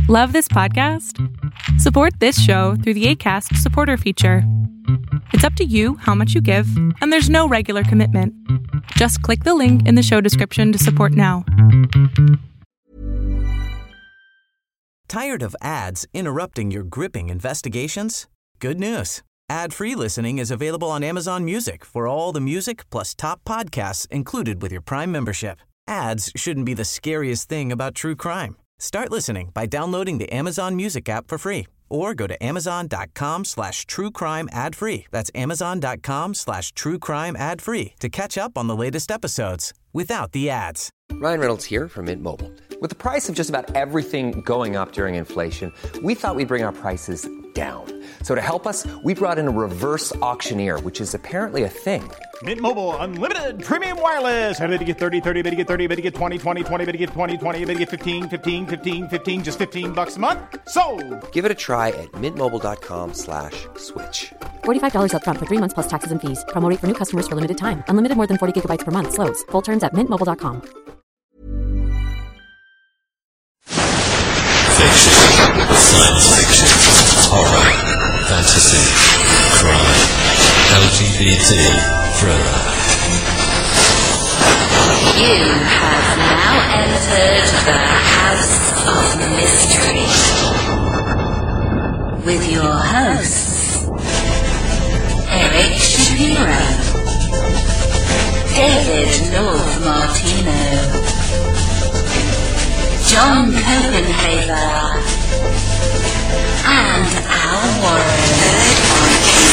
Love this podcast? Support this show through the Acast supporter feature. It's up to you how much you give, and there's no regular commitment. Just click the link in the show description to support now. Tired of ads interrupting your gripping investigations? Good news. Ad-free listening is available on Amazon Music for all the music plus top podcasts included with your Prime membership. Ads shouldn't be the scariest thing about true crime. Start listening by downloading the Amazon Music app for free or go to amazon.com/truecrime ad-free. That's amazon.com/truecrime ad-free to catch up on the latest episodes without the ads. Ryan Reynolds here from Mint Mobile. With the price of just about everything going up during inflation, we thought we'd bring our prices down. So to help us, we brought in a reverse auctioneer, which is apparently a thing. Mint Mobile Unlimited Premium Wireless. How to get 30, 30, bit to get 30, bit to get 20, 20, 20, bit to get 20, 20, bit to get 15, 15, 15, 15, just $15 a month? Sold! Give it a try at mintmobile.com/switch. $45 up front for 3 months plus taxes and fees. Promo rate for new customers for limited time. Unlimited more than 40 gigabytes per month. Slows full terms at mintmobile.com. Fiction, science fiction, horror, fantasy, crime, LGBT, thriller. You have now entered the House of Mystery with your hosts, Eric Shapiro, David North Martino, John Copenhaver, and Al Warren. On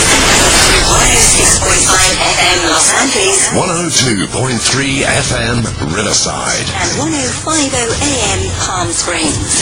106.5 FM Los Angeles, 102.3 FM Riverside, and 105.0 AM Palm Springs.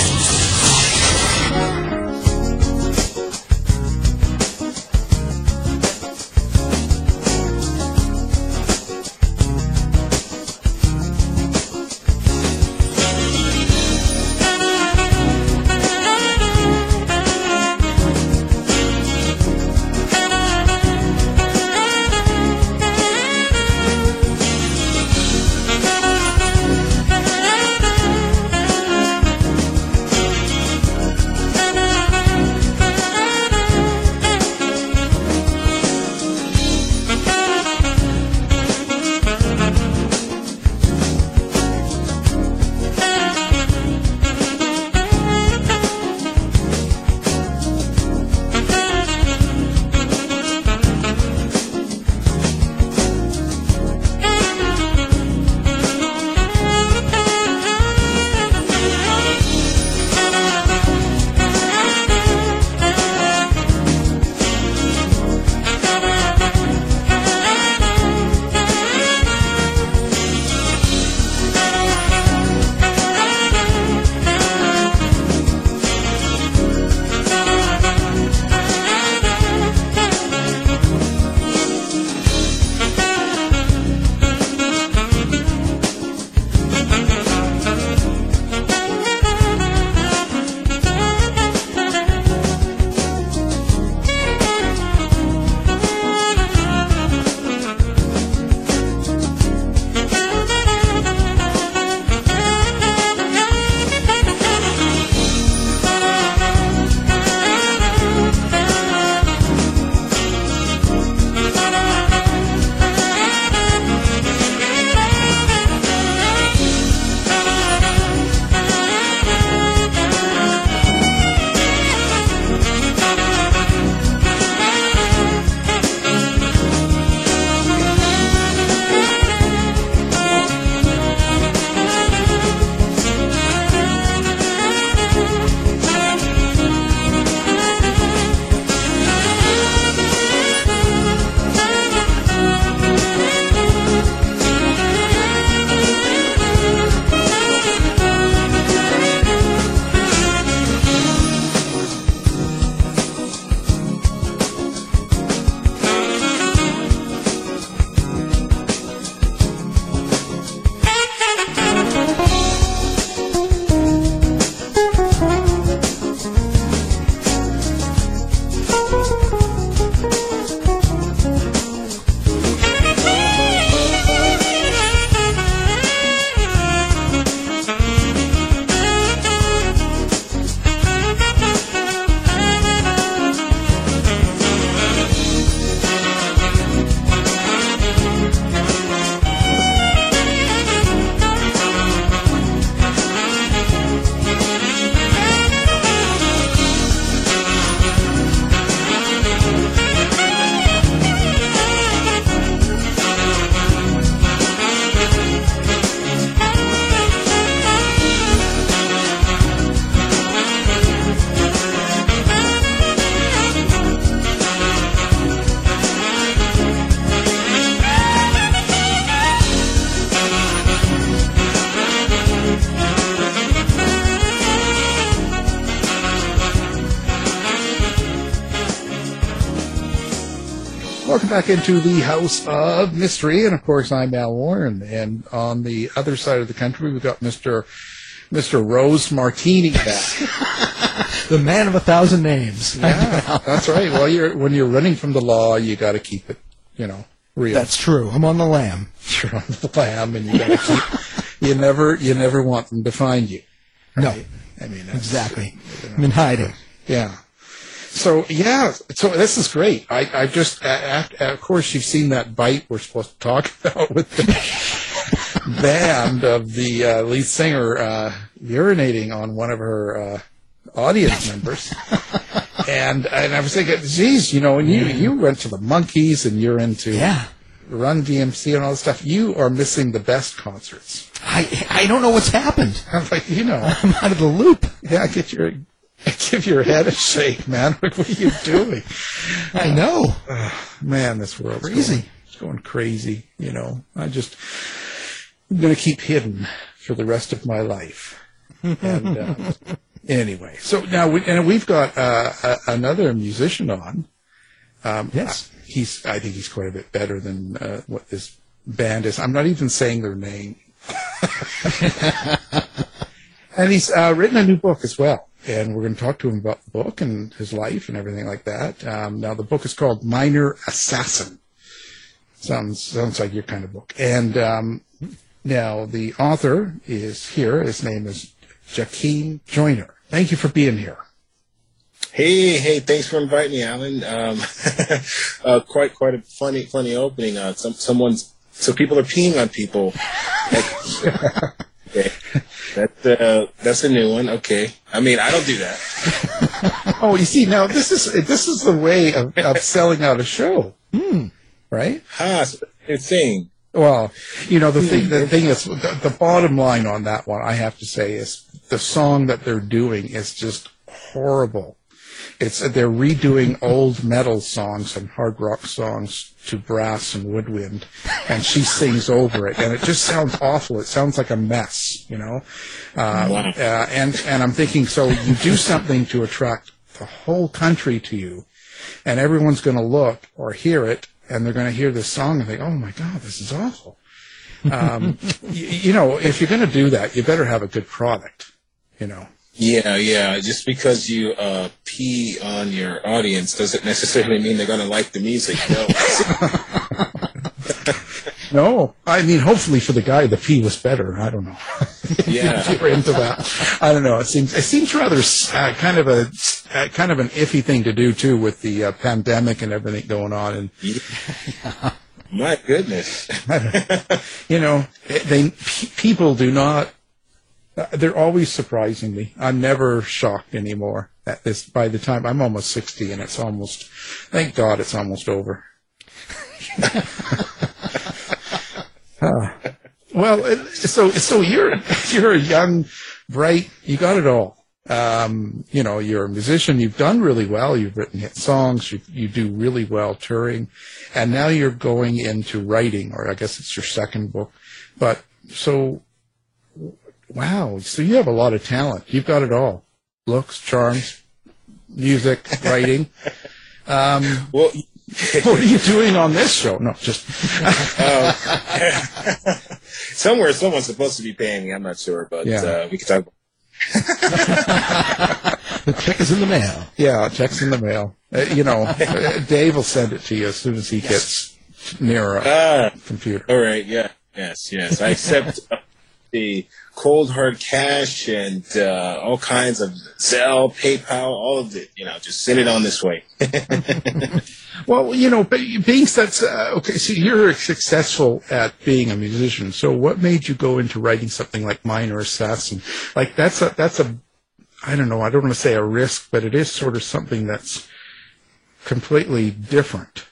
Welcome back into the House of Mystery, and of course I'm Al Warren, and on the other side of the country we've got Mr. Rose Martini back. The man of 1,000 names. Yeah, that's right. Well, when you're running from the law, you got to keep it, real. That's true. I'm on the lam. You're on the lam, and you got to keep. You never want them to find you. Right? No, I mean exactly. I'm in hiding. Yeah. So this is great. I just, of course, you've seen that bite we're supposed to talk about with the band of the lead singer urinating on one of her audience members, and I was thinking, geez, when you went to the Monkees and you're into Run DMC and all this stuff, you are missing the best concerts. I don't know what's happened. I'm like, I'm out of the loop. Yeah, give your head a shake, man. What are you doing? I know. Man, this world's crazy. Going crazy, I'm going to keep hidden for the rest of my life. And anyway, so now we've got another musician on. Yes. I think he's quite a bit better than what this band is. I'm not even saying their name. And he's written a new book as well. And we're going to talk to him about the book and his life and everything like that. Now, the book is called Minor Assassin. Sounds like your kind of book. And now the author is here. His name is Jakeem Joyner. Thank you for being here. Hey, thanks for inviting me, Alan. Quite a funny opening. So people are peeing on people. Okay. That's a new one. Okay. I mean, I don't do that. Oh, you see, now this is the way of selling out a show, right? So it's saying. Well, the thing is, the bottom line on that one, I have to say, is the song that they're doing is just horrible. They're redoing old metal songs and hard rock songs to brass and woodwind, and she sings over it, and it just sounds awful. It sounds like a mess, Wow. And I'm thinking, so you do something to attract the whole country to you, and everyone's going to look or hear it, and they're going to hear this song and think, oh my God, this is awful. If you're going to do that, you better have a good product, Yeah. Just because you pee on your audience doesn't necessarily mean they're going to like the music. No. No. I mean, hopefully for the guy, the pee was better. I don't know. Yeah. If you're into that. I don't know. It seems rather kind of an iffy thing to do too, with the pandemic and everything going on. And my goodness. People do not. They're always surprising me. I'm never shocked anymore at this. By the time I'm almost 60, and thank God it's almost over. Well, so you're a young, bright. You got it all. You're a musician. You've done really well. You've written hit songs. You do really well touring, and now you're going into writing, or I guess it's your second book. But so. Wow, so you have a lot of talent. You've got it all. Looks, charms, music, writing. Well, what are you doing on this show? No, just... Somewhere someone's supposed to be paying me. I'm not sure, but we can talk about The check is in the mail. Yeah, check's in the mail. Dave will send it to you as soon as he gets near a computer. All right, yeah. Yes. I accept... the cold hard cash and all kinds of Zelle, PayPal, all of it. Just send it on this way. Well, being such okay, so you're successful at being a musician. So what made you go into writing something like Minor Assassin? Like that's a I don't know. I don't want to say a risk, but it is sort of something that's completely different.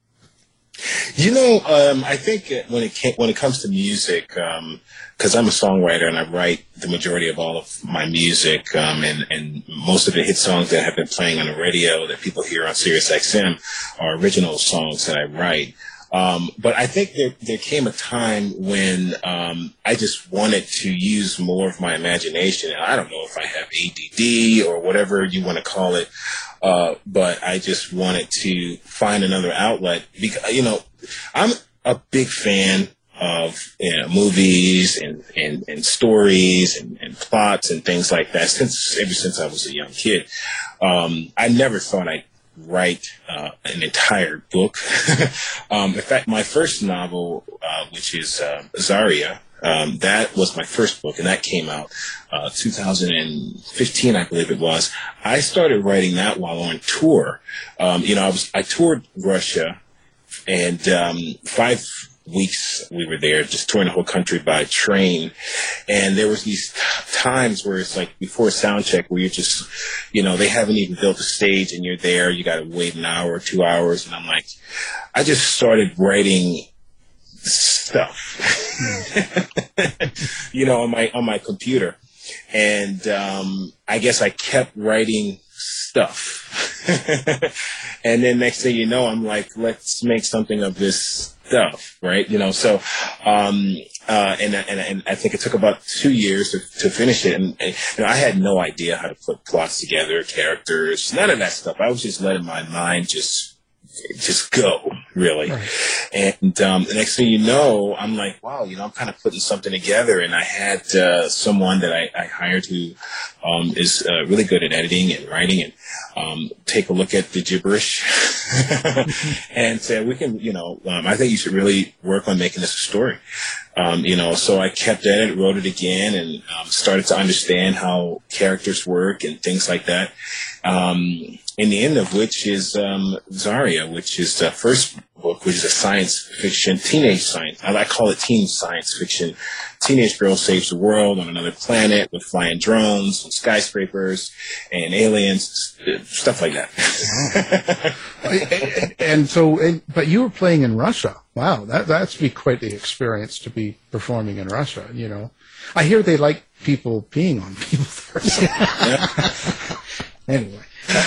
I think when it comes to music, because I'm a songwriter and I write the majority of all of my music, and most of the hit songs that have been playing on the radio that people hear on Sirius XM are original songs that I write. But I think there came a time when I just wanted to use more of my imagination. And I don't know if I have ADD or whatever you want to call it. but I just wanted to find another outlet because, I'm a big fan of movies and stories and plots and things like that ever since I was a young kid. I never thought I'd write an entire book. In fact, my first novel, which is Zaria, that was my first book, and that came out 2015, I believe it was. I started writing that while on tour. I toured Russia, and 5 weeks we were there, just touring the whole country by train. And there was these times where it's like before sound check where you're just, they haven't even built a stage and you're there, you got to wait an hour or 2 hours. And I'm like, I just started writing stuff, on my computer. And I guess I kept writing stuff. And then next thing you know, I'm like, let's make something of this stuff, right? So, and I think it took about 2 years to finish it. And I had no idea how to put plots together, characters, none of that stuff. I was just letting my mind just go, really. Right. And the next thing you know, I'm like, wow, I'm kind of putting something together. And I had someone that I hired who is really good at editing and writing and take a look at the gibberish and said, we can, I think you should really work on making this a story. So I kept at it, wrote it again, and started to understand how characters work and things like that. In the end of which is Zaria, which is the first book, which is a science fiction, teenage science. I call it teen science fiction. Teenage girl saves the world on another planet with flying drones and skyscrapers and aliens, stuff like that. But you were playing in Russia. Wow, that's be quite the experience to be performing in Russia. I hear they like people peeing on people there. Anyway.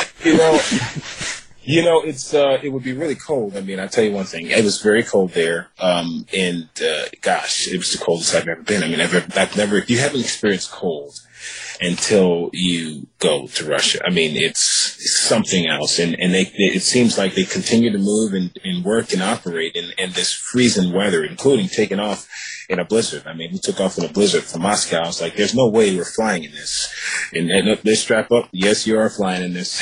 It would be really cold. I mean, I'll tell you one thing. It was very cold there. Gosh, it was the coldest I've ever been. I mean, you haven't experienced cold until you go to Russia. I mean, it's something else. And it seems like they continue to move and work and operate in this freezing weather, including taking off in a blizzard. I mean, we took off in a blizzard from Moscow. I was like, there's no way we're flying in this. And they strap up. Yes, you are flying in this.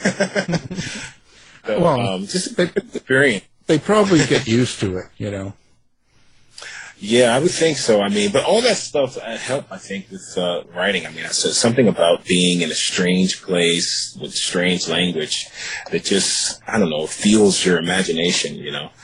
So, just a good experience. They probably get used to it, Yeah, I would think so. I mean, but all that stuff helped, I think, with writing. I mean, I said something about being in a strange place with strange language that just, I don't know, fuels your imagination,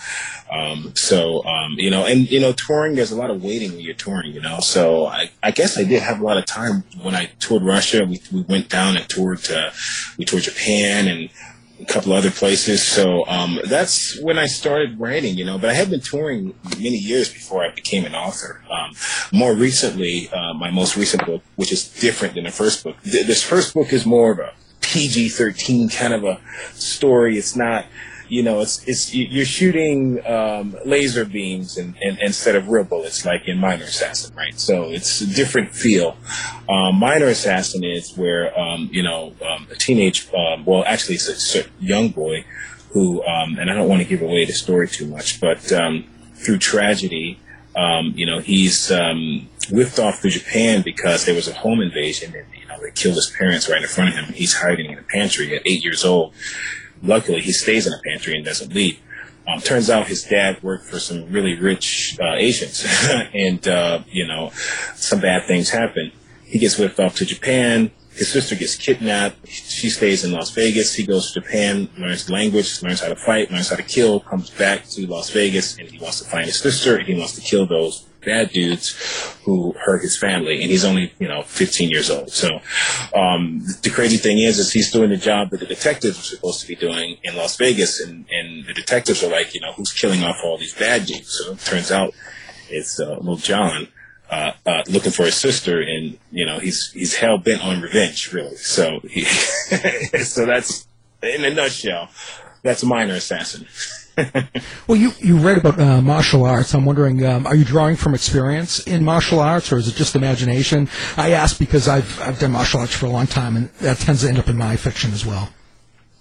touring, there's a lot of waiting when you're touring, So I guess I did have a lot of time when I toured Russia. We went down and we toured Japan and a couple other places. So that's when I started writing, But I had been touring many years before I became an author. More recently, my most recent book, which is different than the first book. This first book is more of a PG-13 kind of a story. It's not, you're shooting laser beams and instead of real bullets, like in Minor Assassin, right? So it's a different feel. Minor Assassin is where a teenage, actually it's a young boy who, and I don't want to give away the story too much, but through tragedy, he's whipped off to Japan because there was a home invasion and they killed his parents right in front of him. He's hiding in a pantry at 8 years old. Luckily, he stays in a pantry and doesn't leave. Turns out his dad worked for some really rich Asians, and some bad things happen. He gets whipped off to Japan. His sister gets kidnapped. She stays in Las Vegas. He goes to Japan, learns the language, learns how to fight, learns how to kill, comes back to Las Vegas, and he wants to find his sister, and he wants to kill those bad dudes who hurt his family. And he's only, 15 years old. So the crazy thing is he's doing the job that the detectives are supposed to be doing in Las Vegas, and the detectives are like, who's killing off all these bad dudes? So it turns out it's little John looking for his sister, and he's hell bent on revenge, really. So so that's, in a nutshell, that's Minor Assassin. Well, you read about martial arts. I'm wondering, are you drawing from experience in martial arts, or is it just imagination? I ask because I've done martial arts for a long time, and that tends to end up in my fiction as well.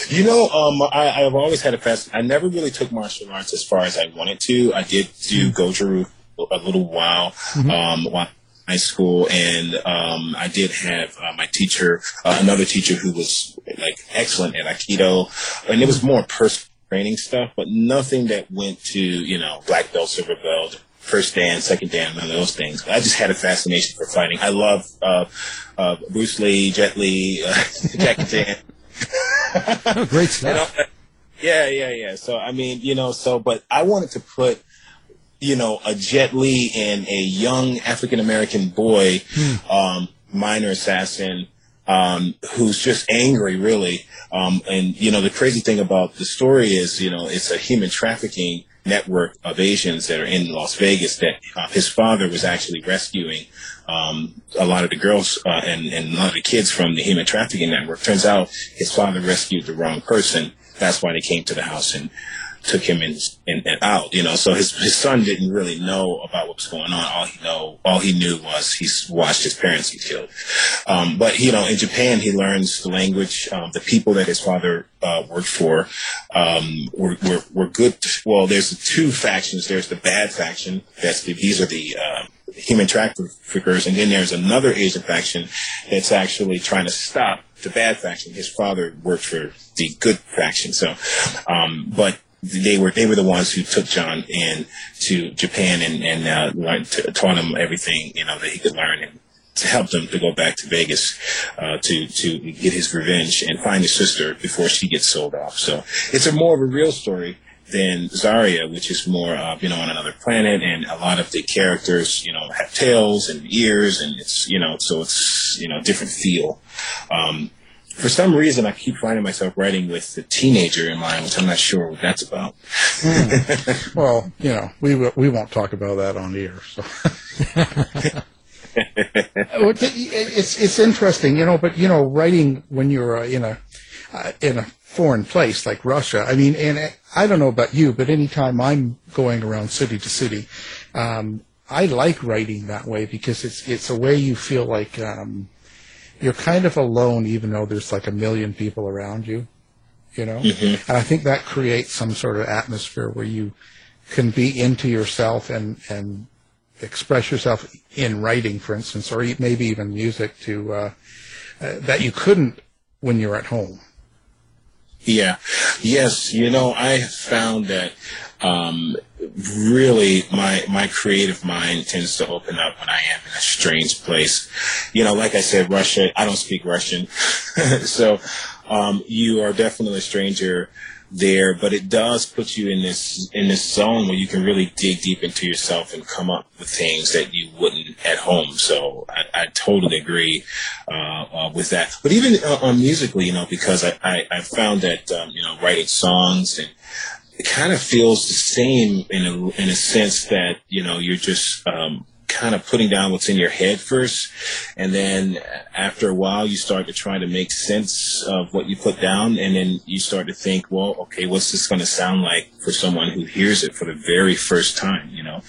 I've always had a I never really took martial arts as far as I wanted to. I did do Goju a little while, while high school, and I did have my teacher, another teacher who was like excellent at Aikido, and it was more personal training stuff, but nothing that went to black belt, silver belt, first dan, second dan, none of those things. I just had a fascination for fighting. I love Bruce Lee, Jet Li, Jackie Chan. Oh, great stuff. Yeah. So I mean, but I wanted to put a Jet Li and a young African American boy, minor assassin, who's just angry, really. And the crazy thing about the story is, it's a human trafficking network of Asians that are in Las Vegas that his father was actually rescuing a lot of the girls and a lot of the kids from the human trafficking network. Turns out his father rescued the wrong person. That's why they came to the house and took him in and out, so his son didn't really know about what was going on. All he knew was he watched his parents get killed. But in Japan, he learns the language. The people that his father worked for were good. Well, there's two factions. There's the bad faction. These are the human traffickers, and then there's another Asian faction that's actually trying to stop the bad faction. His father worked for the good faction. So, but they were the ones who took John in to Japan and taught him everything that he could learn, and to help them to go back to Vegas to get his revenge and find his sister before she gets sold off. So it's more of a real story than Zarya, which is more on another planet, and a lot of the characters have tails and ears, and it's so it's different feel. For some reason, I keep finding myself writing with the teenager in mind, which I'm not sure what that's about. Well, we won't talk about that on the air. So. It's interesting, but writing when you're in a foreign place like Russia. I mean, and I don't know about you, but anytime I'm going around city to city, I like writing that way because it's a way you feel like. You're kind of alone, even though there's like a million people around you, Mm-hmm. And I think that creates some sort of atmosphere where you can be into yourself and express yourself in writing, for instance, or maybe even music that you couldn't when you're at home. Yeah. Yes. I have found that really my creative mind tends to open up when I am in a strange place. Like I said, Russia, I don't speak Russian. So you are definitely a stranger there, but it does put you in this zone where you can really dig deep into yourself and come up with things that you wouldn't at home. So I totally agree with that. But even musically, because I found that writing songs, and it kind of feels the same in a sense that you're just kind of putting down what's in your head first, and then after a while you start to try to make sense of what you put down, and then you start to think, well, okay, what's this going to sound like for someone who hears it for the very first time,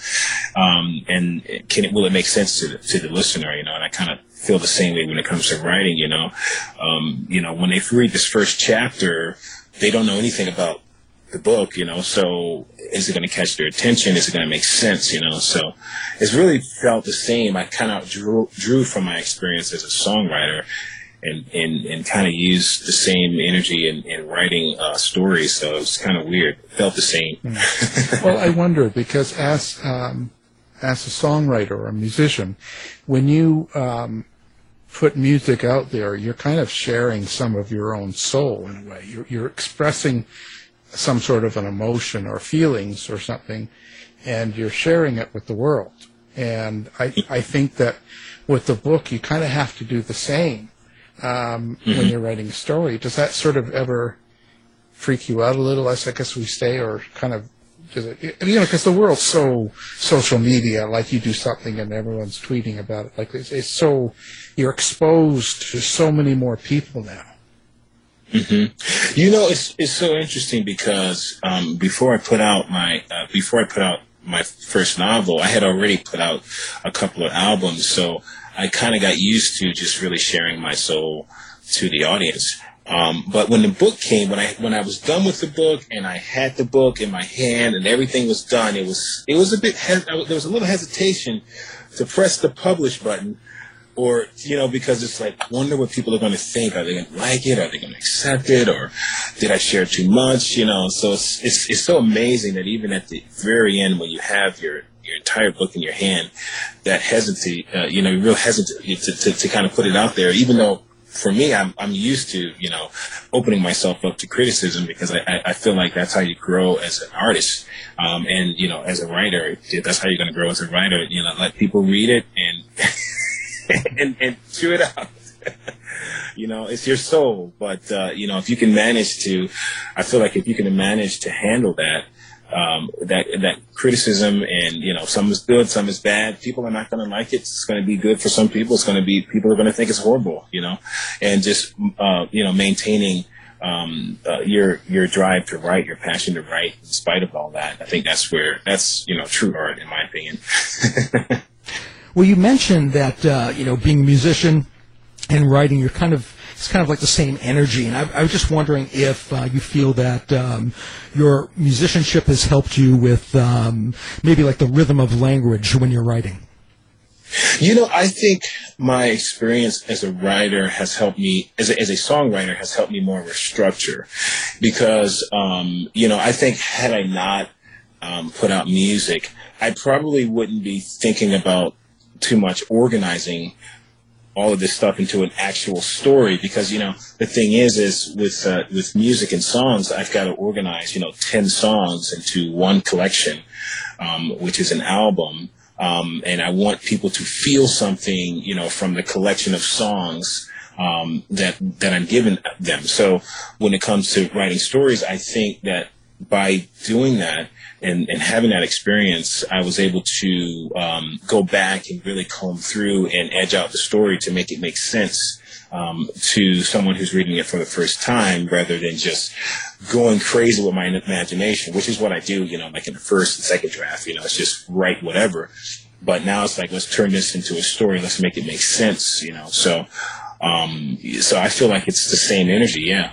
and will it make sense to the listener, and I kind of feel the same way when it comes to writing, when they read this first chapter, they don't know anything about the book, so is it going to catch their attention? Is it going to make sense, so it's really felt the same. I kind of drew from my experience as a songwriter and kind of used the same energy in writing stories, so it's kind of weird. It felt the same. Well, I wonder, because as a songwriter or a musician, when you put music out there, you're kind of sharing some of your own soul in a way. You're expressing some sort of an emotion or feelings or something, and you're sharing it with the world. And I think that with the book, you kind of have to do the same when you're writing a story. Does that sort of ever freak you out a little, as I guess we say, or kind of, because the world's so social media, like you do something and everyone's tweeting about it. Like it's so, you're exposed to so many more people now. Mm-hmm. It's so interesting because before I put out my first novel, I had already put out a couple of albums, so I kind of got used to just really sharing my soul to the audience. But when the book came, when I was done with the book and I had the book in my hand and everything was done, it was a bit, there was a little hesitation to press the publish button, or, because it's like, I wonder what people are going to think. Are they going to like it? Are they going to accept it? Or did I share too much? So it's so amazing that even at the very end, when you have your entire book in your hand, that you're real hesitant to kind of put it out there, even though for me, I'm used to, opening myself up to criticism, because I feel like that's how you grow as an artist. And, as a writer, that's how you're going to grow as a writer, let people read it and chew it out. It's your soul. But, if you can manage to, I feel like if you can manage to handle that criticism, and, some is good, some is bad, people are not going to like it. It's going to be good for some people. People are going to think it's horrible, and just, maintaining, your drive to write, your passion to write, in spite of all that. I think that's true art, in my opinion. Well, you mentioned that, being a musician and writing, it's kind of like the same energy. And I was just wondering if you feel that your musicianship has helped you with maybe like the rhythm of language when you're writing. I think my experience as a writer has helped me, as a songwriter, has helped me more with structure. Because, I think had I not put out music, I probably wouldn't be thinking about too much organizing all of this stuff into an actual story, because, the thing is with music and songs, I've got to organize, 10 songs into one collection, which is an album. And I want people to feel something, from the collection of songs, that I'm giving them. So when it comes to writing stories, I think that by doing that and having that experience, I was able to go back and really comb through and edge out the story to make it make sense to someone who's reading it for the first time, rather than just going crazy with my imagination, which is what I do, like in the first and second draft, it's just write whatever. But now it's like, let's turn this into a story. Let's make it make sense, So I feel like it's the same energy, yeah.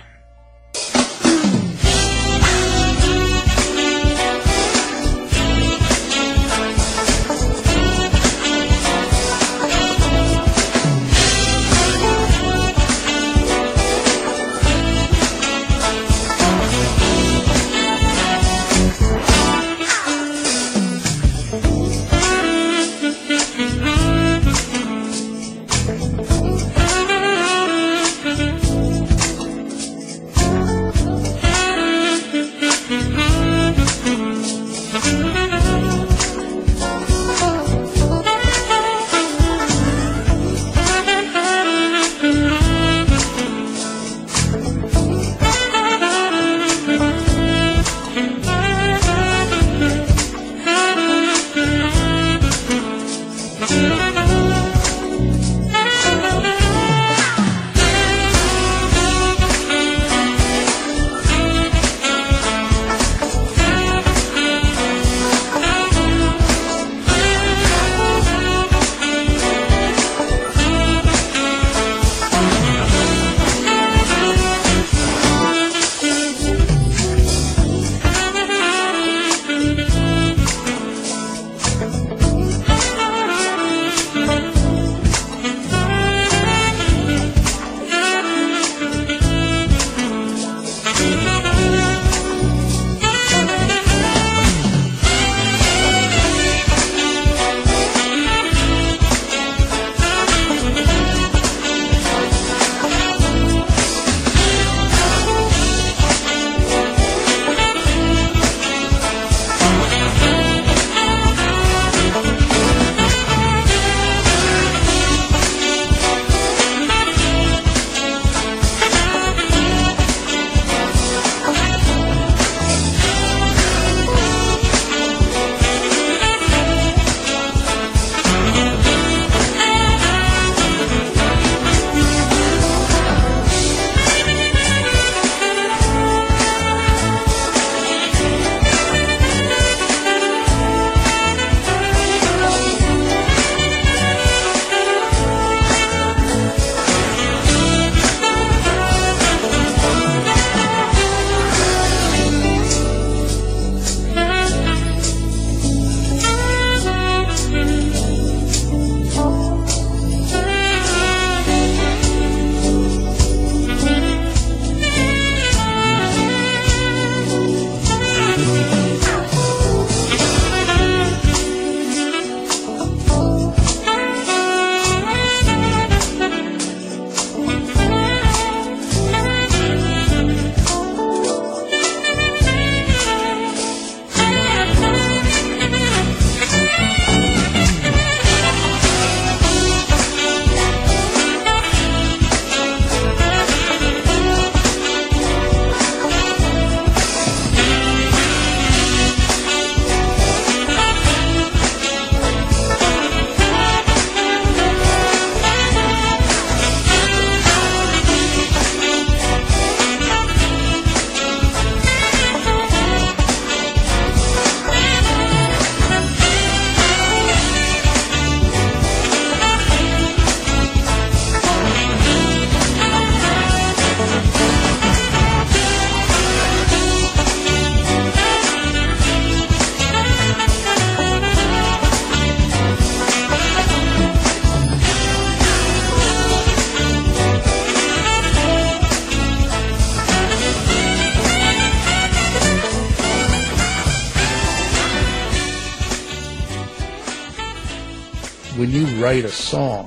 when you write a song,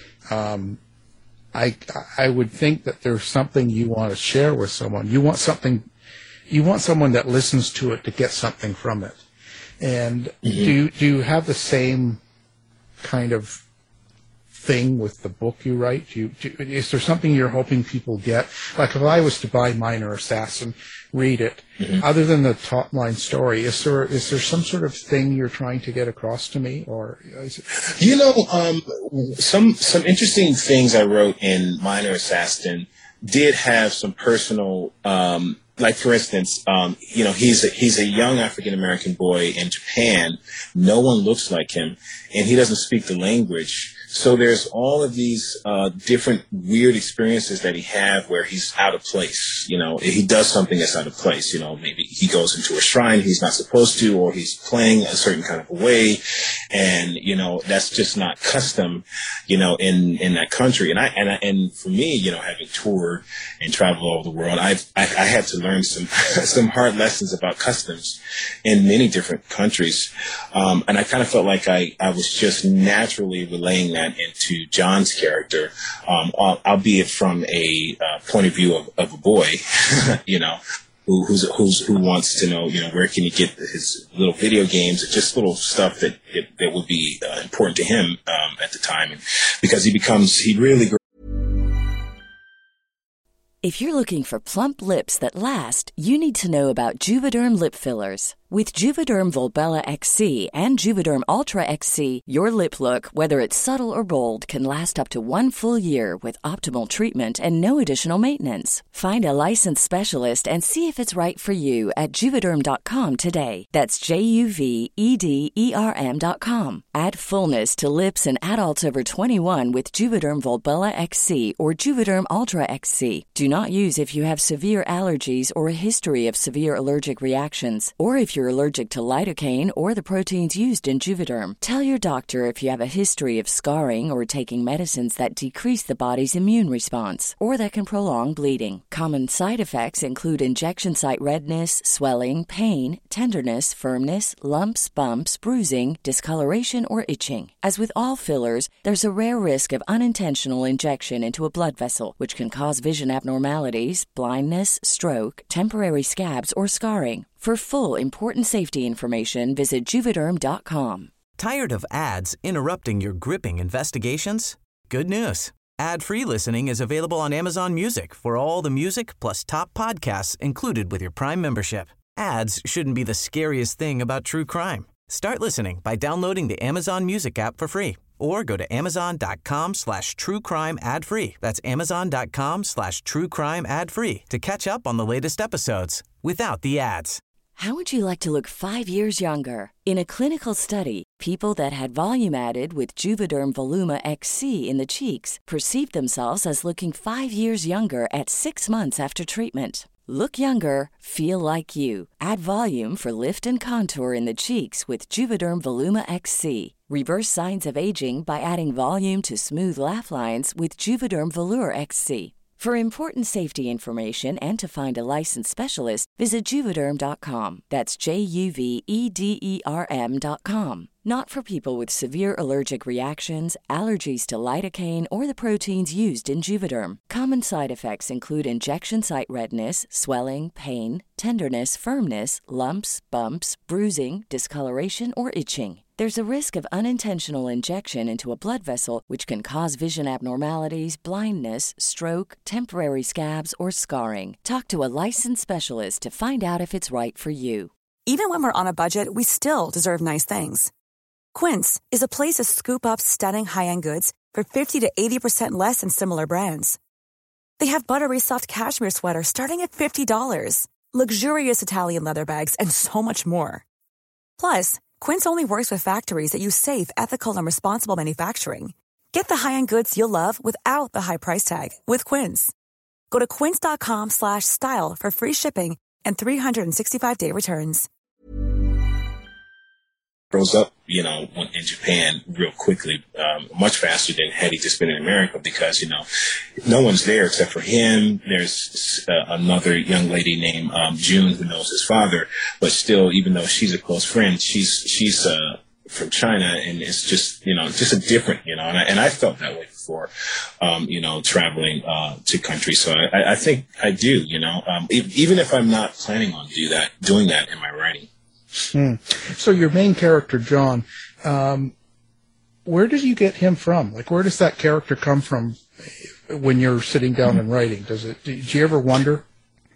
I would think that there's something you want to share with someone. You want someone that listens to it to get something from it. And do you have the same kind of thing with the book you write? Is there something you're hoping people get? Like if I was to buy Minor Assassin, read it, other than the top line story, is there some sort of thing you're trying to get across to me, or is it? Some interesting things I wrote in Minor Assassin did have some personal, like for instance, he's a young African American boy in Japan. No one looks like him, and he doesn't speak the language. So there's all of these different weird experiences that he had where he's out of place. He does something that's out of place. Maybe he goes into a shrine he's not supposed to, or he's playing a certain kind of a way, and that's just not custom, in that country. And for me, having toured and traveled all over the world, I had to learn some hard lessons about customs in many different countries, and I kind of felt like I was just naturally relaying that into John's character, albeit from a point of view of a boy, who wants to know, where can he get his little video games, just little stuff that would be important to him at the time, and because he really. If you're looking for plump lips that last, you need to know about Juvederm lip fillers. With Juvederm Volbella XC and Juvederm Ultra XC, your lip look, whether it's subtle or bold, can last up to 1 full year with optimal treatment and no additional maintenance. Find a licensed specialist and see if it's right for you at Juvederm.com today. That's JUVEDERM.com. Add fullness to lips in adults over 21 with Juvederm Volbella XC or Juvederm Ultra XC. Do not use if you have severe allergies or a history of severe allergic reactions, or if you're allergic to lidocaine or the proteins used in Juvederm. Tell your doctor if you have a history of scarring or taking medicines that decrease the body's immune response or that can prolong bleeding. Common side effects include injection site redness, swelling, pain, tenderness, firmness, lumps, bumps, bruising, discoloration, or itching. As with all fillers, there's a rare risk of unintentional injection into a blood vessel, which can cause vision abnormalities, blindness, stroke, temporary scabs, or scarring. For full, important safety information, visit Juvederm.com. Tired of ads interrupting your gripping investigations? Good news. Ad-free listening is available on Amazon Music for all the music plus top podcasts included with your Prime membership. Ads shouldn't be the scariest thing about true crime. Start listening by downloading the Amazon Music app for free or go to amazon.com/truecrime ad-free. That's amazon.com/truecrime ad-free to catch up on the latest episodes without the ads. How would you like to look 5 years younger? In a clinical study, people that had volume added with Juvederm Voluma XC in the cheeks perceived themselves as looking 5 years younger at 6 months after treatment. Look younger, feel like you. Add volume for lift and contour in the cheeks with Juvederm Voluma XC. Reverse signs of aging by adding volume to smooth laugh lines with Juvederm Volure XC. For important safety information and to find a licensed specialist, visit Juvederm.com. That's JUVEDERM.com. Not for people with severe allergic reactions, allergies to lidocaine, or the proteins used in Juvederm. Common side effects include injection site redness, swelling, pain, tenderness, firmness, lumps, bumps, bruising, discoloration, or itching. There's a risk of unintentional injection into a blood vessel, which can cause vision abnormalities, blindness, stroke, temporary scabs, or scarring. Talk to a licensed specialist to find out if it's right for you. Even when we're on a budget, we still deserve nice things. Quince is a place to scoop up stunning high-end goods for 50 to 80% less than similar brands. They have buttery soft cashmere sweaters starting at $50, luxurious Italian leather bags, and so much more. Plus, Quince only works with factories that use safe, ethical, and responsible manufacturing. Get the high-end goods you'll love without the high price tag with Quince. Go to quince.com/style for free shipping and 365-day returns. Grows up, in Japan real quickly, much faster than had he just been in America because, no one's there except for him. There's another young lady named June who knows his father, but still, even though she's a close friend, she's from China, and it's just, just a different, and I felt that way before, traveling to countries. So I think I do, even if I'm not planning on doing that in my writing. So your main character, John, where did you get him from? Like, where does that character come from when you're sitting down and writing? Did you ever wonder?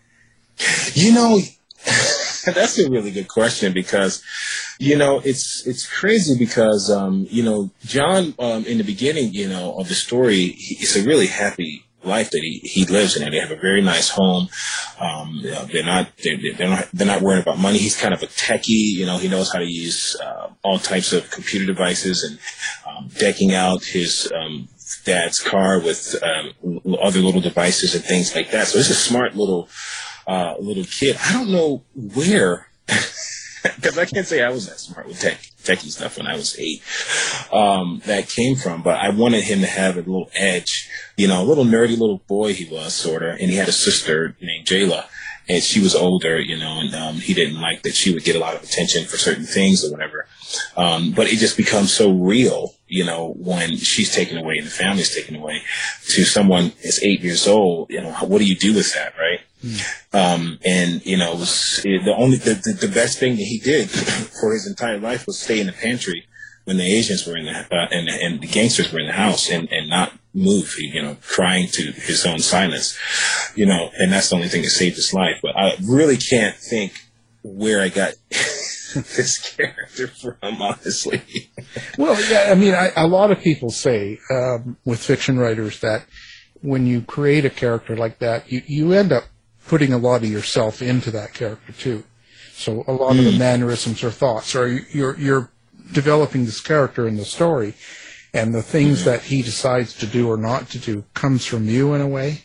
That's a really good question because, it's crazy because, John, in the beginning, of the story, it's a really happy life that he lives in, and they have a very nice home. They're not worried about money. He's kind of a techie, he knows how to use, all types of computer devices and, decking out his, dad's car with, other little devices and things like that. So it's a smart little kid. I don't know where, because I can't say I was that smart with techie stuff when I was 8. That came from, but I wanted him to have a little edge, a little nerdy little boy he was, sort of, and he had a sister named Jayla, and she was older, and he didn't like that she would get a lot of attention for certain things or whatever. But it just becomes so real, when she's taken away and the family's taken away to someone that's 8 years old, what do you do with that, right? And, it was the best thing that he did for his entire life was stay in the pantry when the Asians were in the, and the gangsters were in the house and not move, crying to his own silence, and that's the only thing that saved his life. But I really can't think where I got this character from, honestly. Well, yeah, I mean, a lot of people say with fiction writers that when you create a character like that, you end up putting a lot of yourself into that character too. So a lot of the mannerisms or thoughts, or you're developing this character in the story, and the things that he decides to do or not to do comes from you in a way.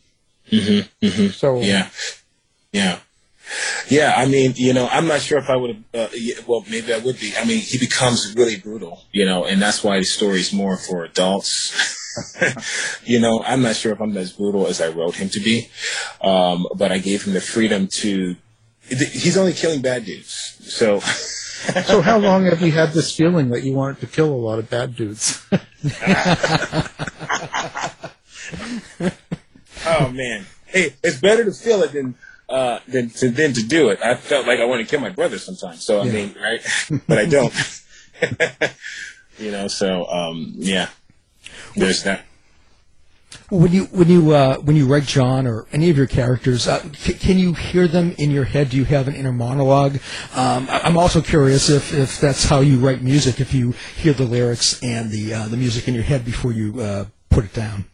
So yeah. I mean, I'm not sure if I would have. Well, maybe I would be. I mean, he becomes really brutal, and that's why the story is more for adults. I'm not sure if I'm as brutal as I wrote him to be, but I gave him the freedom to. He's only killing bad dudes, so. So how long have you had this feeling that you wanted to kill a lot of bad dudes? Oh man, hey, it's better to feel it than to do it. I felt like I wanted to kill my brother sometimes. So I mean, right? But I don't. Yeah. There's that. When you write John or any of your characters, can you hear them in your head? Do you have an inner monologue? I'm also curious if that's how you write music. If you hear the lyrics and the music in your head before you put it down.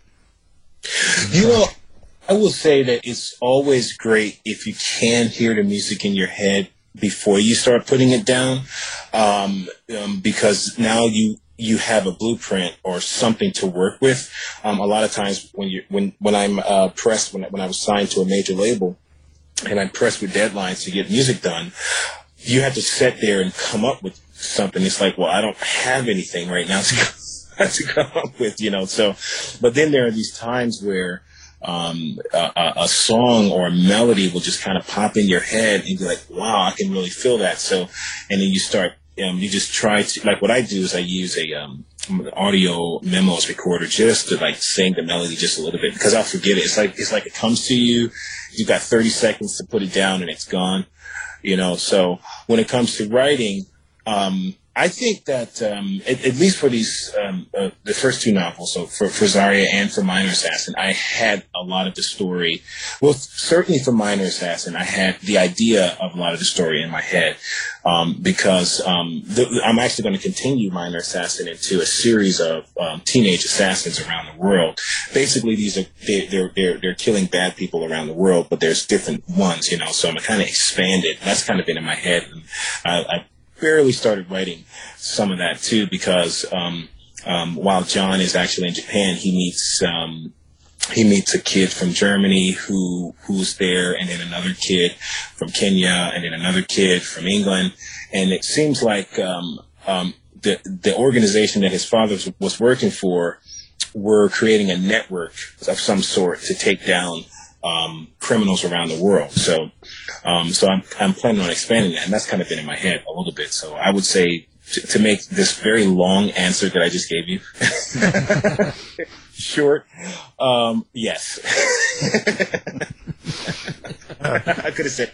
I will say that it's always great if you can hear the music in your head before you start putting it down, because now you have a blueprint or something to work with. A lot of times when I'm pressed, when I was signed to a major label and I'm pressed with deadlines to get music done, you have to sit there and come up with something. It's like, well, I don't have anything right now to come up with, so, but then there are these times where a song or a melody will just kind of pop in your head and be like, wow, I can really feel that. So, and then you start, you just try to, like what I do is I use an audio memos recorder just to like sing the melody just a little bit because I'll forget it. It's like it comes to you. You've got 30 seconds to put it down and it's gone, So when it comes to writing, I think that at least for these the first two novels, so for Zarya and for Minor Assassin, I had a lot of the story. Well, certainly for Minor Assassin, I had the idea of a lot of the story in my head because I'm actually going to continue Minor Assassin into a series of teenage assassins around the world. Basically, they're killing bad people around the world, but there's different ones, So I'm kind of expanded. That's kind of been in my head. And I barely started writing some of that too because while John is actually in Japan, he meets a kid from Germany who's there, and then another kid from Kenya, and then another kid from England, and it seems like the organization that his father was working for were creating a network of some sort to take down criminals around the world. So I'm planning on expanding that, and that's kind of been in my head a little bit. So I would say to make this very long answer that I just gave you short, yes. I could have said.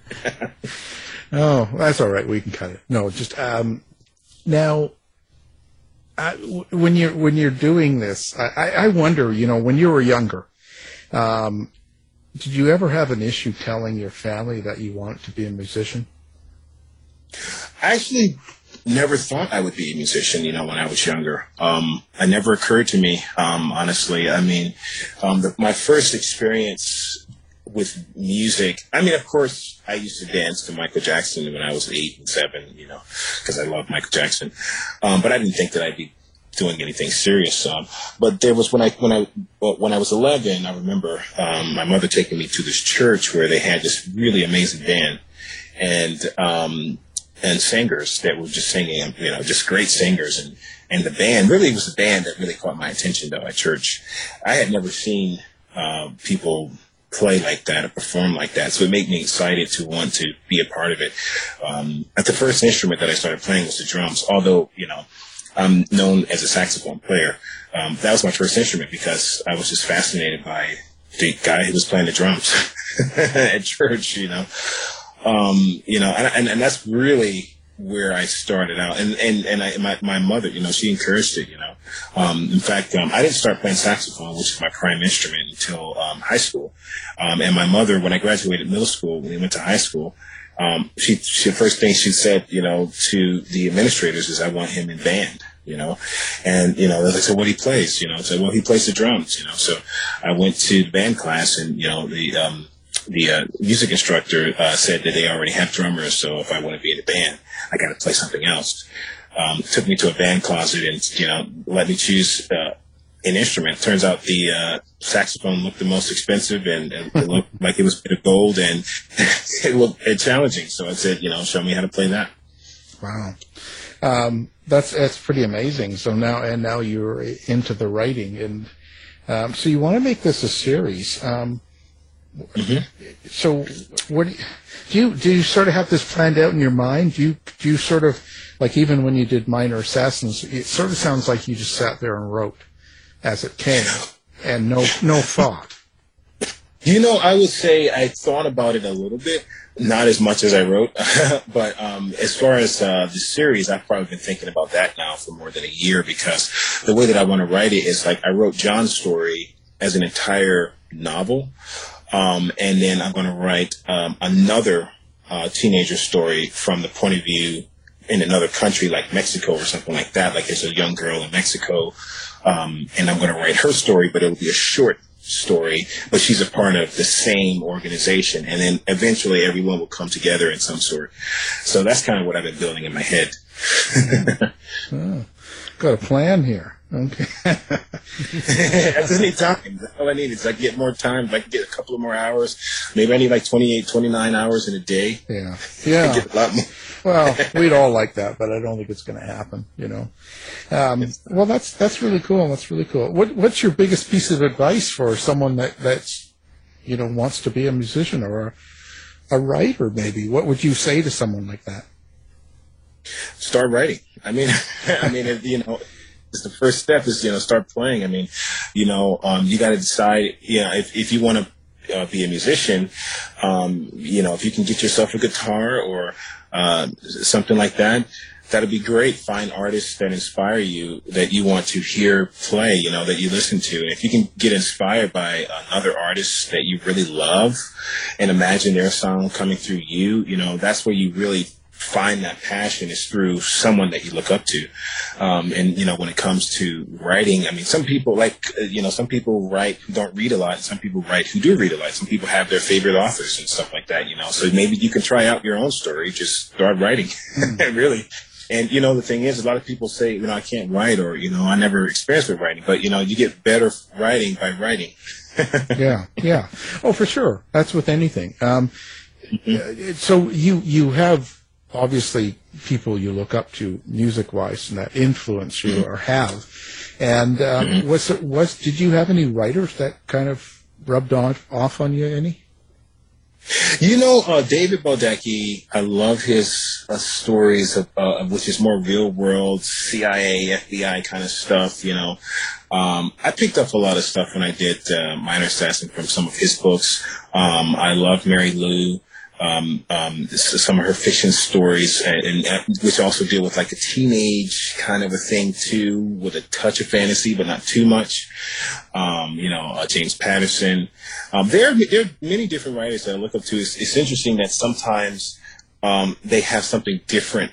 Oh, that's all right. We can cut it. No, just now. When you're doing this, I wonder. When you were younger, did you ever have an issue telling your family that you wanted to be a musician? I actually never thought I would be a musician, when I was younger. It never occurred to me, honestly. I mean, my first experience with music, of course, I used to dance to Michael Jackson when I was 8 and 7, because I love Michael Jackson. But I didn't think that I'd be doing anything serious. But there was when I was 11, I remember my mother taking me to this church where they had this really amazing band and singers that were just singing, just great singers. And the band really was the band that really caught my attention, though, at church. I had never seen people play like that or perform like that. So it made me excited to want to be a part of it. The first instrument that I started playing was the drums, although, I'm known as a saxophone player. That was my first instrument because I was just fascinated by the guy who was playing the drums at church, and that's really where I started out. And my mother, she encouraged it, In fact, I didn't start playing saxophone, which is my prime instrument, until high school. And my mother, when I graduated middle school, when we went to high school, she the first thing she said, to the administrators is, I want him in band, and, I said, what he plays, I said, well, he plays the drums, so I went to the band class and, the music instructor said that they already have drummers, so if I want to be in a band, I got to play something else. Took me to a band closet and, let me choose an instrument. Turns out the saxophone looked the most expensive and it looked like it was made of gold and it looked challenging. So I said, show me how to play that. Wow. That's pretty amazing. So now you're into the writing and so you want to make this a series. So what do you sort of have this planned out in your mind? Do you sort of, like, even when you did Minor Assassins, it sort of sounds like you just sat there and wrote as it came and no thought? I would say I thought about it a little bit, not as much as I wrote, but as far as the series, I've probably been thinking about that now for more than a year, because the way that I want to write it is like I wrote John's story as an entire novel. And then I'm going to write another teenager story from the point of view in another country like Mexico or something like that. Like there's a young girl in Mexico, and I'm going to write her story, but it'll be a short story, but she's a part of the same organization. And then eventually everyone will come together in some sort. So that's kind of what I've been building in my head. Got a plan here. Okay. I just need time. All I need is I get more time. If I can get a couple of more hours, maybe I need like 28, 29 hours in a day. Yeah. I get a lot more. Well, we'd all like that, but I don't think it's going to happen, Well, that's really cool. That's really cool. What's your biggest piece of advice for someone that's wants to be a musician or a writer, maybe? What would you say to someone like that? Start writing. It's the first step is, start playing. You got to decide, if you want to be a musician, if you can get yourself a guitar or something like that, that'd be great. Find artists that inspire you, that you want to hear play, that you listen to. And if you can get inspired by another artist that you really love and imagine their song coming through you, that's where you really find that passion, is through someone that you look up to. When it comes to writing, some people some people write who don't read a lot, and some people write who do read a lot. Some people have their favorite authors and stuff like that, so maybe you can try out your own story, just start writing. Really. And, the thing is, a lot of people say, I can't write, or, I never experienced with writing, but, you get better writing by writing. Yeah. Oh, for sure. That's with anything. So you have, obviously, people you look up to music-wise and that influence you or have. And did you have any writers that kind of rubbed off on you any? David Baldacci, I love his stories of which is more real world CIA, FBI kind of stuff. I picked up a lot of stuff when I did Minor Assassin from some of his books. I love Mary Lou. Some of her fiction stories, and which also deal with like a teenage kind of a thing too, with a touch of fantasy, but not too much. James Patterson. There are many different writers that I look up to. It's interesting that sometimes they have something different.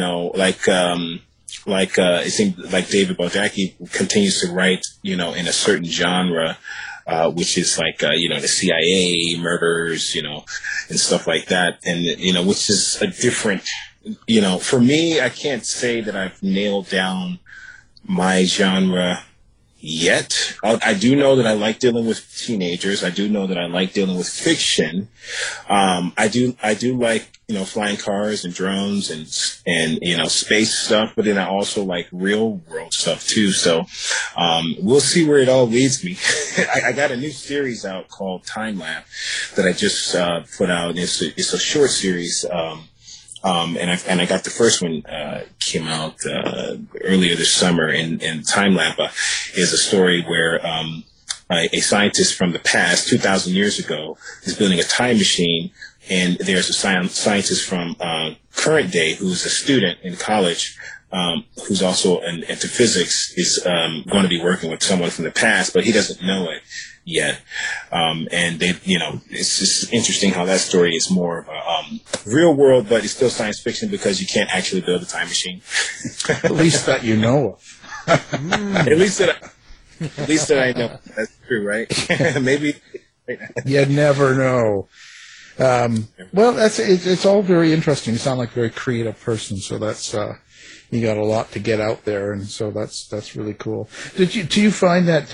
It seems like David Baldacci continues to write, in a certain genre. Which is like, the CIA murders, and stuff like that. And, which is a different, for me, I can't say that I've nailed down my genre yet. I do know that I like dealing with teenagers. I do know that I like dealing with fiction. I do like, flying cars and drones and space stuff, but then I also like real world stuff too. So, we'll see where it all leads me. I got a new series out called Time Lap that I just, put out. It's a short series. And I got the first one, came out, earlier this summer, and Time Lap is a story where, a scientist from the past, 2,000 years ago, is building a time machine, and there's a scientist from, current day who's a student in college, who's also into physics, is, going to be working with someone from the past, but he doesn't know it yet. And they, it's just interesting how that story is more of a real world, but it's still science fiction because you can't actually build a time machine. At least that you know of. At least that I know. That's true, right? Maybe. You never know. Well, it's all very interesting. You sound like a very creative person, so that's you got a lot to get out there, and so that's really cool. Do you find that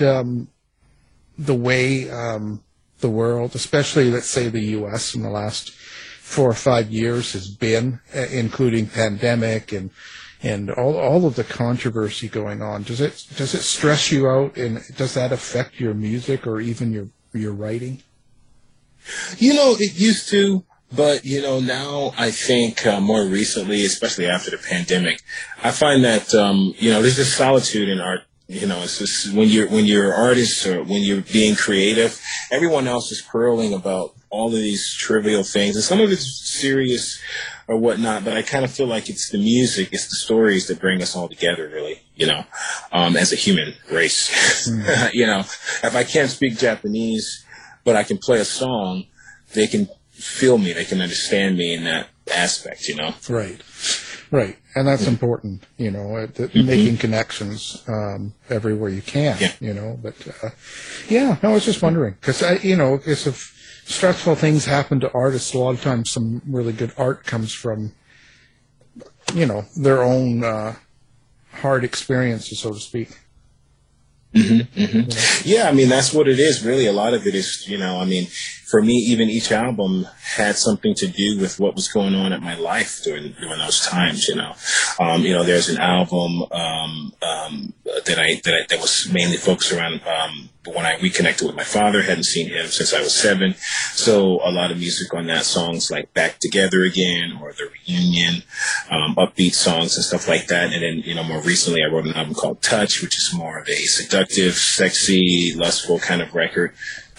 the way the world, especially let's say the U.S. in the last 4 or 5 years has been, including pandemic and all of the controversy going on, does it stress you out, and does that affect your music or even your writing? It used to, but, now I think more recently, especially after the pandemic, I find that, there's this solitude in art. It's just when you're an artist or when you're being creative, everyone else is quarreling about all of these trivial things, and some of it's serious or whatnot, but I kind of feel like it's the music, it's the stories that bring us all together, really, as a human race. If I can't speak Japanese, but I can play a song, they can feel me, they can understand me in that aspect, Right. And that's important, making connections everywhere you can, but I was just wondering, because because if stressful things happen to artists, a lot of times some really good art comes from, their own hard experiences, so to speak. Yeah, I mean, that's what it is, really. A lot of it is, for me, even each album had something to do with what was going on in my life during those times, there's an album, that was mainly focused around, when I reconnected with my father. Hadn't seen him since I was 7. So a lot of music on that, songs like Back Together Again or The Reunion, upbeat songs and stuff like that. And then, more recently I wrote an album called Touch, which is more of a seductive, sexy, lustful kind of record.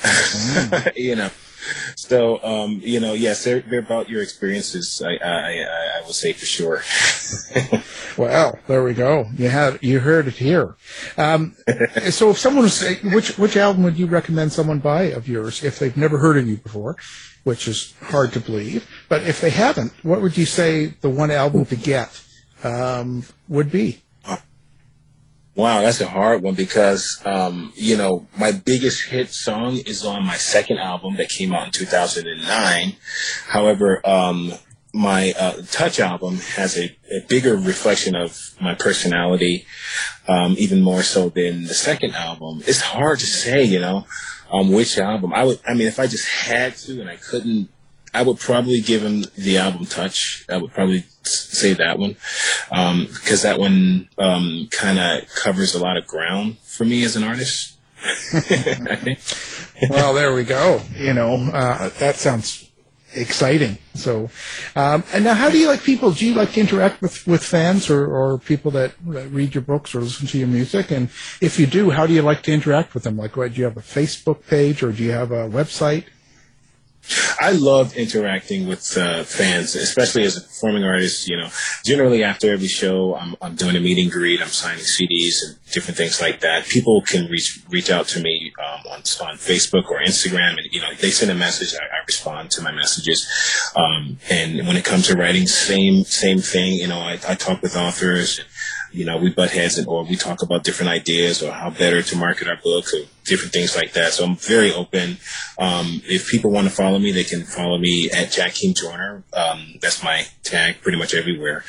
So, yes, they're about your experiences. I will say for sure. Well, there we go. You heard it here. So if someone was saying, which album would you recommend someone buy of yours if they've never heard of you before, which is hard to believe, but if they haven't, what would you say the one album to get, would be? Wow, that's a hard one because, my biggest hit song is on my second album that came out in 2009. However, my Touch album has a bigger reflection of my personality, even more so than the second album. It's hard to say, which album. If I just had to and I couldn't, I would probably give him the album Touch. I would probably say that one, because that one kind of covers a lot of ground for me as an artist. I think. Well, there we go. That sounds exciting. So, and now, how do you like people? Do you like to interact with fans or people that read your books or listen to your music? And if you do, how do you like to interact with them? Like, do you have a Facebook page or do you have a website? I love interacting with fans, especially as a performing artist. Generally after every show, I'm doing a meet and greet. I'm signing CDs and different things like that. People can reach out to me on Facebook or Instagram, and they send a message. I respond to my messages. And when it comes to writing, same thing. I talk with authors. We butt heads or we talk about different ideas or how better to market our book or different things like that. So I'm very open. If people want to follow me, they can follow me at Jakeem Joyner. That's my tag pretty much everywhere.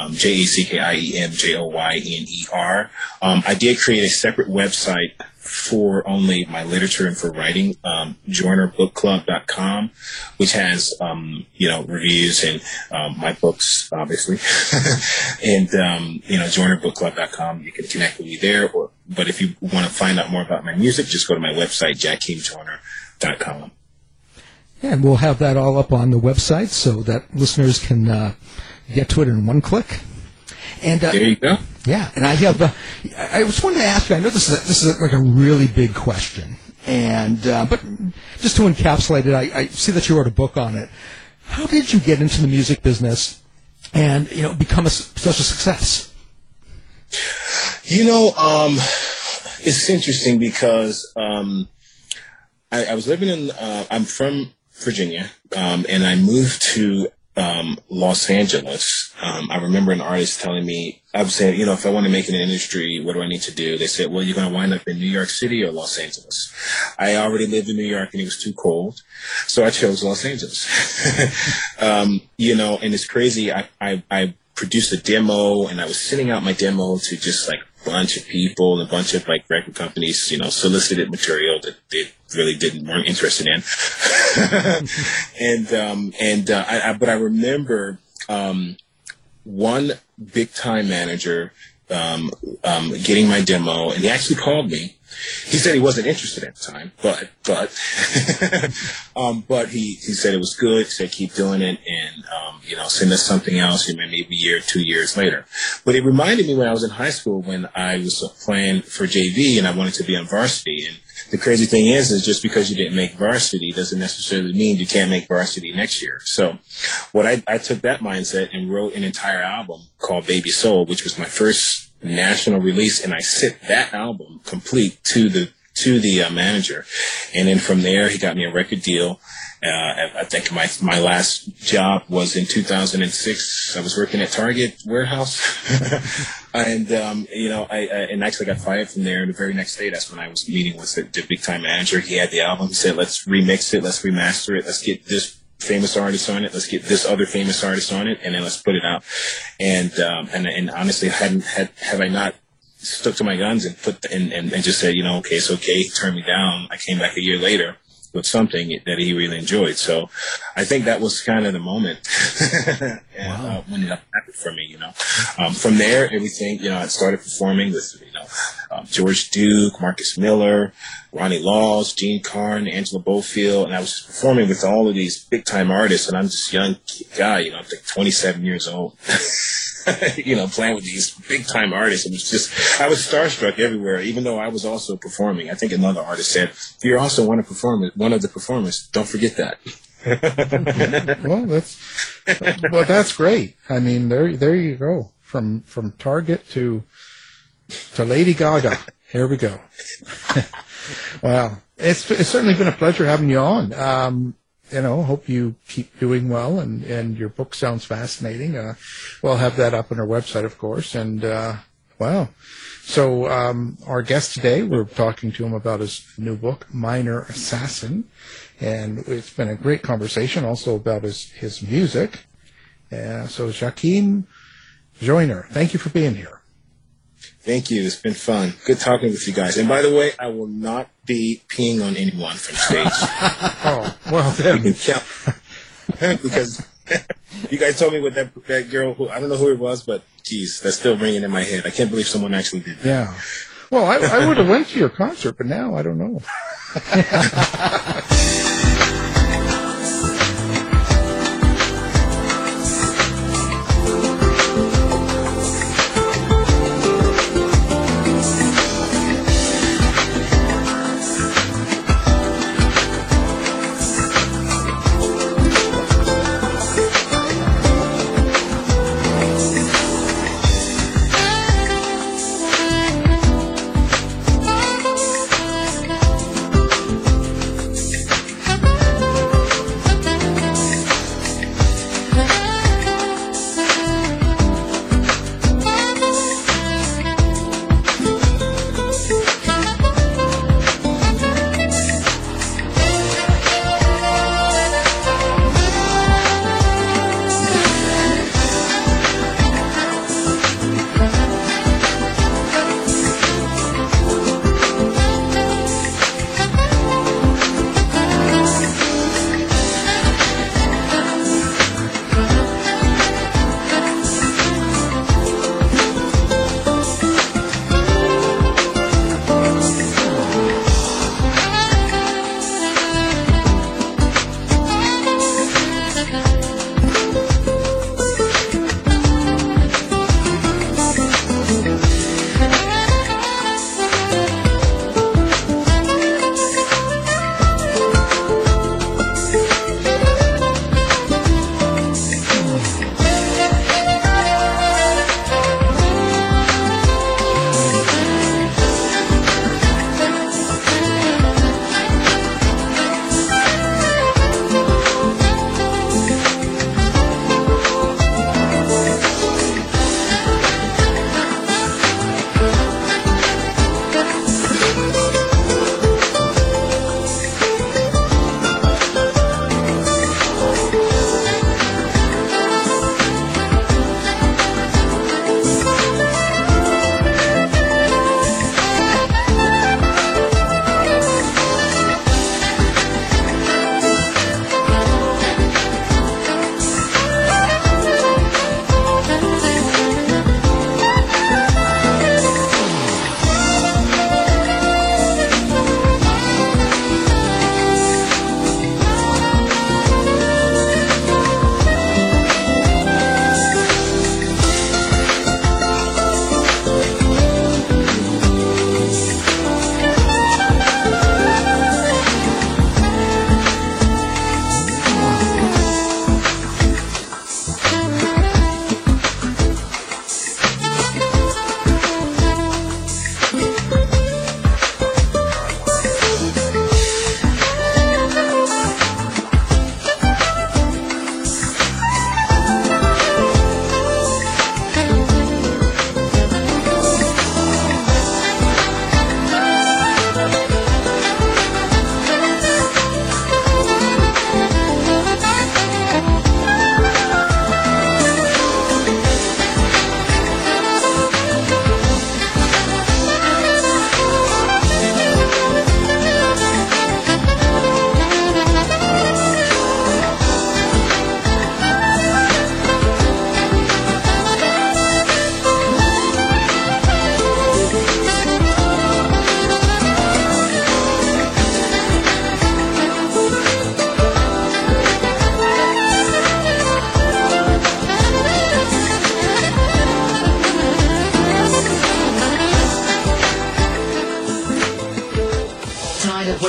JAKIEMJOYNER. I did create a separate website for only my literature and for writing, JoynerBookClub.com, which has, reviews and my books, obviously. And, JoynerBookClub.com, you can connect with me there. But if you want to find out more about my music, just go to my website, JakeemJoyner.com. Yeah, and we'll have that all up on the website so that listeners can get to it in one click. And there you go. Yeah, and I have. I just wanted to ask you. I know this is like a really big question, and but just to encapsulate it, I see that you wrote a book on it. How did you get into the music business and become such a success? It's interesting because I was living in. I'm from Virginia, and I moved to Los Angeles. I remember an artist telling me, I was saying, if I want to make it in the industry, what do I need to do? They said, well, you're going to wind up in New York City or Los Angeles. I already lived in New York and it was too cold. So I chose Los Angeles. And it's crazy. I produced a demo and I was sending out my demo to just like a bunch of people and a bunch of like record companies, solicited material that they really weren't interested in. But I remember, one big time manager, getting my demo, and he actually called me. He said he wasn't interested at the time, but he said it was good. He said, keep doing it and, send us something else, maybe a year, 2 years later. But it reminded me when I was in high school when I was playing for JV and I wanted to be on varsity. And the crazy thing is just because you didn't make varsity doesn't necessarily mean you can't make varsity next year. So what I took that mindset and wrote an entire album called Baby Soul, which was my first national release. And I sent that album complete to the manager. And then from there, he got me a record deal. I think my last job was in 2006. I was working at Target warehouse. And, I actually got fired from there. And the very next day, that's when I was meeting with the big time manager. He had the album. He said, let's remix it. Let's remaster it. Let's get this famous artist on it. Let's get this other famous artist on it. And then let's put it out. And honestly, have I not stuck to my guns and and just said, okay, it's okay. He turned me down. I came back a year later with something that he really enjoyed. So I think that was kind of the moment when it happened for me, From there, everything, I started performing with, George Duke, Marcus Miller, Ronnie Laws, Gene Carn, Angela Bofield, and I was just performing with all of these big-time artists, and I'm just a young guy, I'm like 27 years old. Playing with these big time artists. It was just, I was starstruck everywhere, even though I was also performing. I think another artist said, if you're also one of the performers, don't forget that. Well, that's great. I mean, there you go. From Target to Lady Gaga. Here we go. Wow. It's certainly been a pleasure having you on. Hope you keep doing well, and your book sounds fascinating. We'll have that up on our website, of course. And, wow. So, our guest today, we're talking to him about his new book, Minor Assassin. And it's been a great conversation also about his music. So, Jakeem Joyner, thank you for being here. Thank you. It's been fun. Good talking with you guys. And by the way, I will not be peeing on anyone from stage. Oh, well then. You can count. Because you guys told me with that girl who, I don't know who it was, but geez, that's still ringing in my head. I can't believe someone actually did that. Yeah. Well, I would have went to your concert, but now I don't know.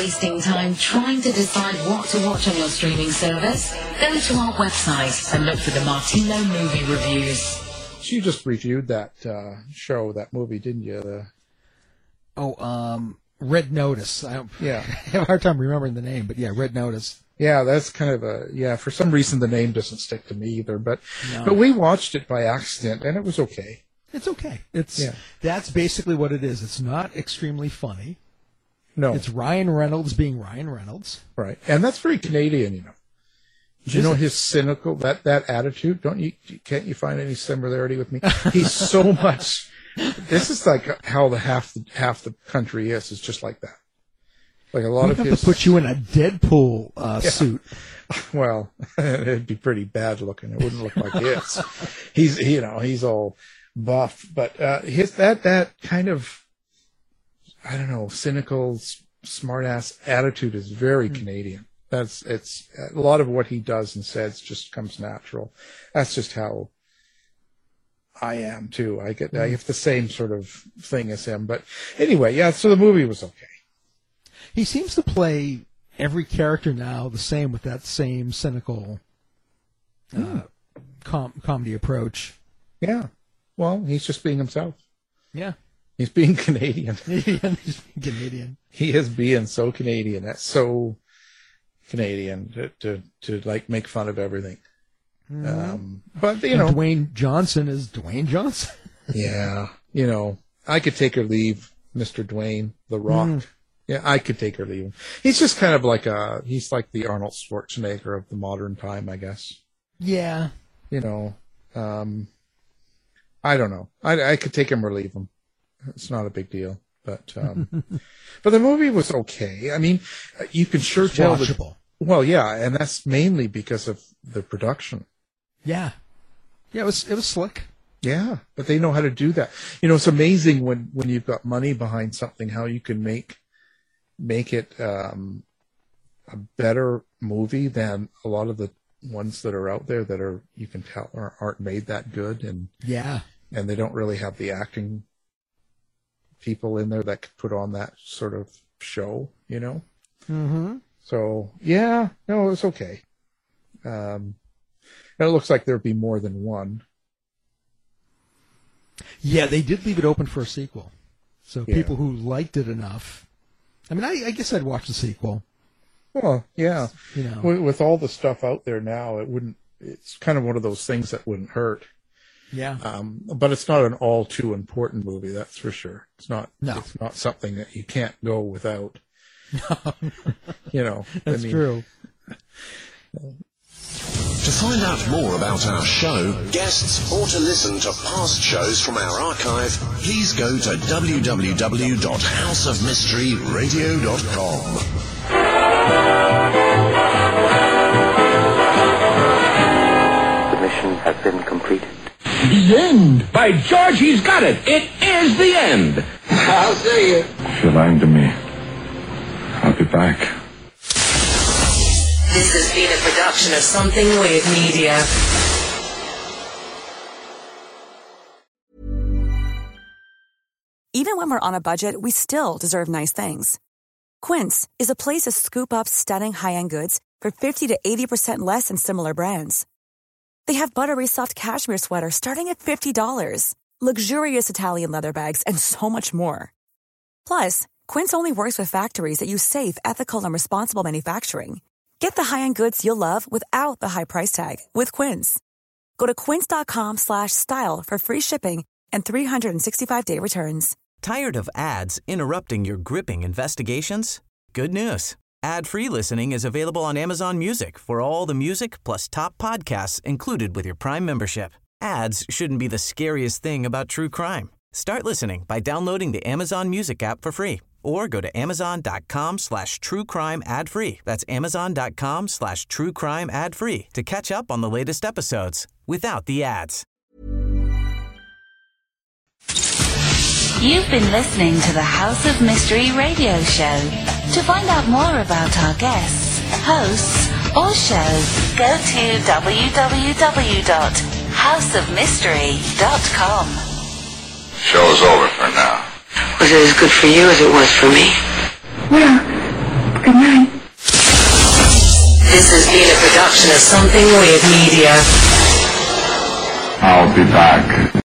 wasting time trying to decide what to watch on your streaming service? Go to our website and look for the Martino Movie Reviews. You just reviewed that that movie, didn't you? Red Notice. I have a hard time remembering the name, but yeah, Red Notice. Yeah, that's kind of for some reason the name doesn't stick to me either, but we watched it by accident and it was okay. It's okay. That's basically what it is. It's not extremely funny. No. It's Ryan Reynolds being Ryan Reynolds. Right. And that's very Canadian, you know. Do you know his cynical, that attitude? Can't you find any similarity with me? He's so much, this is like how half the country is just like that. Like a lot of his. Have to put you in a Deadpool suit. Well, it'd be pretty bad looking. It wouldn't look like his. He's all buff, but that kind of, I don't know, cynical, smart-ass attitude is very Canadian. It's a lot of what he does and says just comes natural. That's just how I am too. I have the same sort of thing as him. But anyway, so the movie was okay. He seems to play every character now the same with that same cynical comedy approach. Yeah. Well, he's just being himself. Yeah. He's being Canadian. He's being Canadian. He is being so Canadian. That's so Canadian to like make fun of everything. Mm-hmm. But you know, Dwayne Johnson is Dwayne Johnson. Yeah, you know, I could take or leave Mr. Dwayne The Rock. Yeah, I could take or leave him. He's just kind of like he's like the Arnold Schwarzenegger of the modern time, I guess. Yeah. You know, I don't know. I could take him or leave him. It's not a big deal. But but the movie was okay. I mean, you can sure tell watchable. Well, yeah, and that's mainly because of the production. Yeah. Yeah, it was slick. Yeah, but they know how to do that. You know, it's amazing when you've got money behind something, how you can make it a better movie than a lot of the ones that are out there that are, you can tell, aren't made that good, and they don't really have the acting people in there that could put on that sort of show, you know. Mm-hmm. So it was okay. And it looks like there'd be more than one. Yeah, they did leave it open for a sequel. So people who liked it enough. I mean, I guess I'd watch the sequel. Well, yeah. You know, with all the stuff out there now, it's kind of one of those things that wouldn't hurt. Yeah. But it's not an all too important movie, that's for sure. It's not. No. It's not something that you can't go without. No. You know, that's true. To find out more about our show, guests, or to listen to past shows from our archive, please go to www.houseofmysteryradio.com. The mission has been completed. The end! By George, he's got it! It is the end! I'll see you. If you're lying to me, I'll be back. This has been a production of Something Weird Media. Even when we're on a budget, we still deserve nice things. Quince is a place to scoop up stunning high-end goods for 50 to 80% less than similar brands. They have buttery soft cashmere sweaters starting at $50, luxurious Italian leather bags, and so much more. Plus, Quince only works with factories that use safe, ethical, and responsible manufacturing. Get the high-end goods you'll love without the high price tag with Quince. Go to quince.com/style for free shipping and 365-day returns. Tired of ads interrupting your gripping investigations? Good news. Ad-free listening is available on Amazon Music for all the music plus top podcasts included with your Prime membership. Ads shouldn't be the scariest thing about true crime. Start listening by downloading the Amazon Music app for free or go to amazon.com/truecrime ad-free. That's amazon.com/truecrime ad-free to catch up on the latest episodes without the ads. You've been listening to the House of Mystery radio show. To find out more about our guests, hosts, or shows, go to www.houseofmystery.com. Show's over for now. Was it as good for you as it was for me? Well, Good night. This has been a production of Something Weird Media. I'll be back.